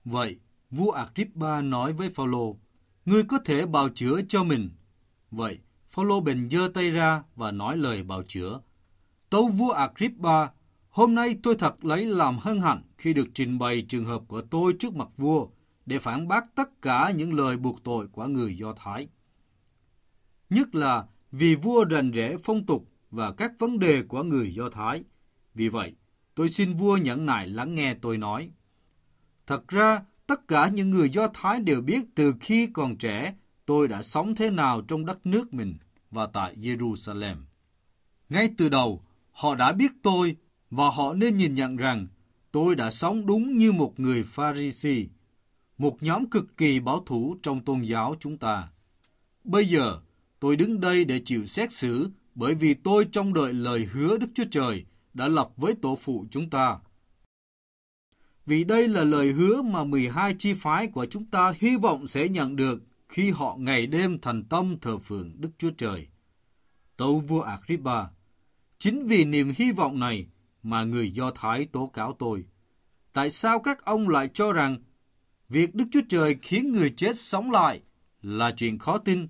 Vậy, vua Agrippa nói với Phao-lô, ngươi có thể bào chữa cho mình. Vậy, Phao-lô bèn giơ tay ra và nói lời bào chữa. Tâu vua Agrippa, hôm nay tôi thật lấy làm hân hạnh khi được trình bày trường hợp của tôi trước mặt vua để phản bác tất cả những lời buộc tội của người Do Thái. Nhất là vì vua rành rẽ phong tục và các vấn đề của người Do Thái. Vì vậy, tôi xin vua nhẫn nại lắng nghe tôi nói. Thật ra, tất cả những người Do Thái đều biết từ khi còn trẻ tôi đã sống thế nào trong đất nước mình và tại Jerusalem. Ngay từ đầu, họ đã biết tôi và họ nên nhìn nhận rằng tôi đã sống đúng như một người Pha-ri-si, một nhóm cực kỳ bảo thủ trong tôn giáo chúng ta. Bây giờ, tôi đứng đây để chịu xét xử bởi vì tôi trông đợi lời hứa Đức Chúa Trời đã lập với tổ phụ chúng ta. Vì đây là lời hứa mà 12 chi phái của chúng ta hy vọng sẽ nhận được khi họ ngày đêm thành tâm thờ phượng Đức Chúa Trời. Tâu vua Agrippa, chính vì niềm hy vọng này mà người Do Thái tố cáo tôi. Tại sao các ông lại cho rằng việc Đức Chúa Trời khiến người chết sống lại là chuyện khó tin?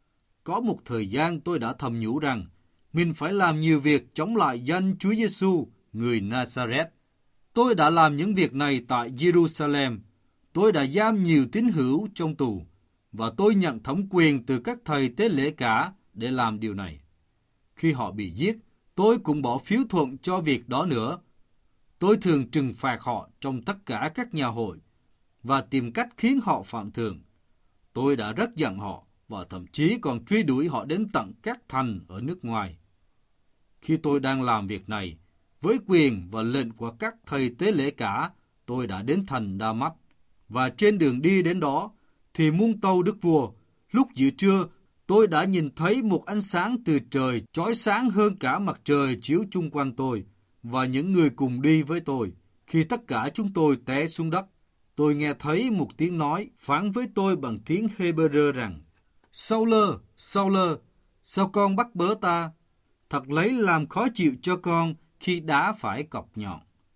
Có một thời gian tôi đã thầm nhủ rằng mình phải làm nhiều việc chống lại danh Chúa Giêsu, người Nazareth. Tôi đã làm những việc này tại Jerusalem. Tôi đã giam nhiều tín hữu trong tù và tôi nhận thẩm quyền từ các thầy tế lễ cả để làm điều này. Khi họ bị giết, tôi cũng bỏ phiếu thuận cho việc đó nữa. Tôi thường trừng phạt họ trong tất cả các nhà hội và tìm cách khiến họ phạm thượng. Tôi đã rất giận họ và thậm chí còn truy đuổi họ đến tận các thành ở nước ngoài. Khi tôi đang làm việc này, với quyền và lệnh của các thầy tế lễ cả, tôi đã đến thành Đa-mách và trên đường đi đến đó thì muôn tâu đức vua. Lúc giữa trưa, tôi đã nhìn thấy một ánh sáng từ trời chói sáng hơn cả mặt trời chiếu chung quanh tôi và những người cùng đi với tôi. Khi tất cả chúng tôi té xuống đất, tôi nghe thấy một tiếng nói phán với tôi bằng tiếng Hê-bơ-rơ rằng: Sau-lơ, Sau-lơ, sao con bắt bớ ta? Thật lấy làm khó chịu cho con khi đá phải cọc nhọn.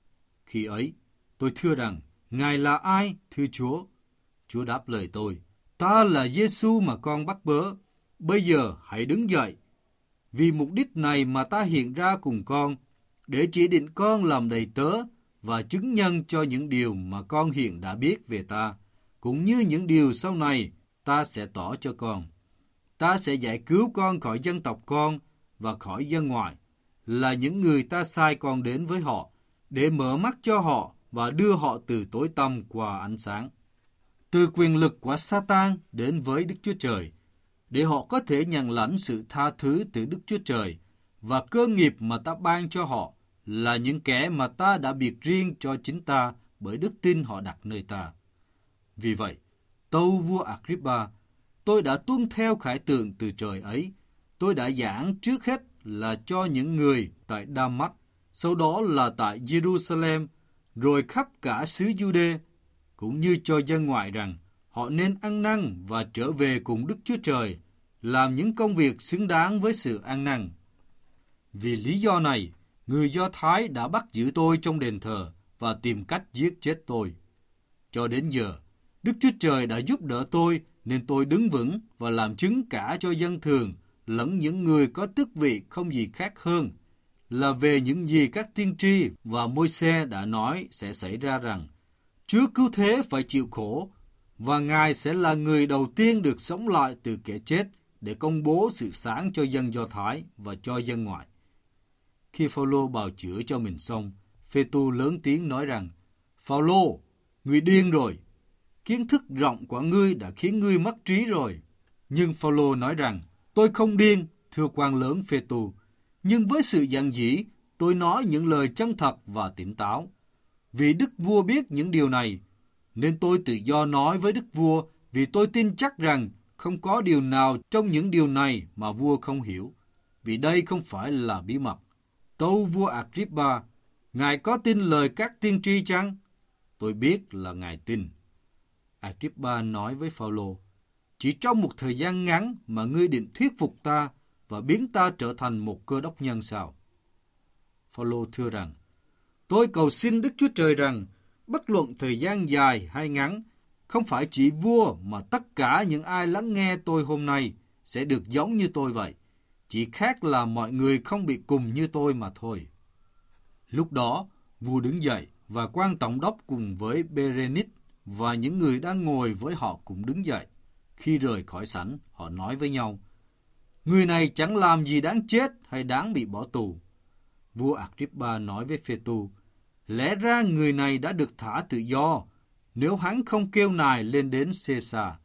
Khi ấy, tôi thưa rằng: Ngài là ai, thưa Chúa? Chúa đáp lời tôi: Ta là Giê-xu mà con bắt bớ. Bây giờ hãy đứng dậy. Vì mục đích này mà ta hiện ra cùng con, để chỉ định con làm đầy tớ và chứng nhân cho những điều mà con hiện đã biết về ta, cũng như những điều sau này ta sẽ tỏ cho con. Ta sẽ giải cứu con khỏi dân tộc con và khỏi dân ngoại, là những người ta sai con đến với họ, để mở mắt cho họ và đưa họ từ tối tăm qua ánh sáng. Từ quyền lực của Sa-tan đến với Đức Chúa Trời, để họ có thể nhận lãnh sự tha thứ từ Đức Chúa Trời và cơ nghiệp mà ta ban cho họ là những kẻ mà ta đã biệt riêng cho chính ta bởi đức tin họ đặt nơi ta. Vì vậy, tâu vua Agrippa, tôi đã tuân theo khải tượng từ trời ấy. Tôi đã giảng trước hết là cho những người tại Đa-mách, sau đó là tại Jerusalem, rồi khắp cả xứ Giu-đê, cũng như cho dân ngoại rằng họ nên ăn năn và trở về cùng Đức Chúa Trời, làm những công việc xứng đáng với sự ăn năn. Vì lý do này, người Do Thái đã bắt giữ tôi trong đền thờ và tìm cách giết chết tôi. Cho đến giờ, Đức Chúa Trời đã giúp đỡ tôi nên tôi đứng vững và làm chứng cả cho dân thường lẫn những người có tước vị không gì khác hơn là về những gì các tiên tri và Môi-se đã nói sẽ xảy ra rằng Chúa cứu thế phải chịu khổ và Ngài sẽ là người đầu tiên được sống lại từ kẻ chết để công bố sự sáng cho dân Do Thái và cho dân ngoại. Khi Phao-lô bào chữa cho mình xong, Phê-tu lớn tiếng nói rằng: Phao-lô, ngươi điên rồi. Kiến thức rộng của ngươi đã khiến ngươi mất trí rồi. Nhưng Phao-lô nói rằng: Tôi không điên, thưa quan lớn Phê-tu, nhưng với sự giận dĩ, tôi nói những lời chân thật và tỉnh táo. Vì đức vua biết những điều này, nên tôi tự do nói với đức vua, vì tôi tin chắc rằng không có điều nào trong những điều này mà vua không hiểu, vì đây không phải là bí mật. Tâu vua Agrippa, ngài có tin lời các tiên tri chăng? Tôi biết là ngài tin. Agrippa nói với Phao-lô: Chỉ trong một thời gian ngắn mà ngươi định thuyết phục ta và biến ta trở thành một cơ đốc nhân sao? Phao-lô thưa rằng: Tôi cầu xin Đức Chúa Trời rằng Bất luận thời gian dài hay ngắn, không phải chỉ vua mà tất cả những ai lắng nghe tôi hôm nay sẽ được giống như tôi vậy. Chỉ khác là mọi người không bị cùng như tôi mà thôi. Lúc đó, vua đứng dậy và quan tổng đốc cùng với Berenice và những người đang ngồi với họ cũng đứng dậy. Khi rời khỏi sảnh, họ nói với nhau, người này chẳng làm gì đáng chết hay đáng bị bỏ tù. Vua Agrippa nói với Phê-tu, lẽ ra người này đã được thả tự do nếu hắn không kêu nài lên đến Caesar.